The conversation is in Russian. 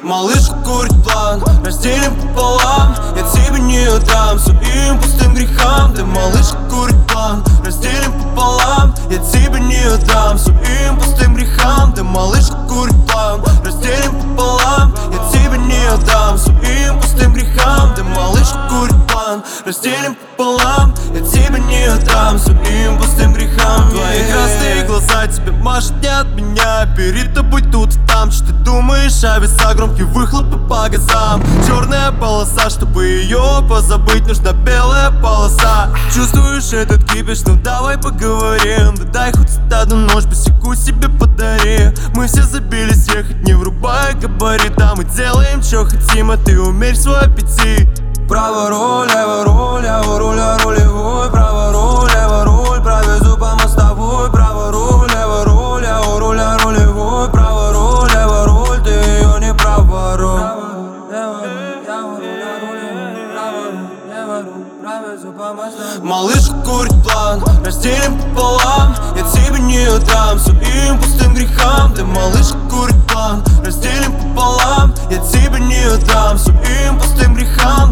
Малышка курит план, разделим пополам. Я тебе не отдам своим пустым грехам. Ты, малышка, курит план, разделим пополам. Я тебе не отдам своим пустым грехам. Ты, малышка, курит план, разделим пополам. Я тебе не отдам своим пустым грехам. Ты, малышка, курит план, разделим пополам. Я тебе не отдам своим пустым грехам. Твои красные глаза тебе машут не от меня. Перед тобой тут и там, что ты думаешь, а веса громкие выхлопы по газам. Черная полоса, чтобы ее позабыть, нужна белая полоса. Чувствуешь этот кипиш, ну давай поговорим. Да дай хоть одну ночь, босику себе подари. Мы все забились ехать, не врубая габарит. Да мы делаем, что хотим, а ты умерь свой аппетит. Право руль, лево руль, лево руля рулевой. Право руль, лево руль, провезу по мостовой. Право руль, лево руль, лево руля рулевой. Право руль, лево руль, ты ее не проворуй. Малышка курит план, разделим пополам. Я тебе не отдам своим пустым грехам. Ты, малышка, курит план, разделим пополам. Я тебе не отдам своим пустым грехам.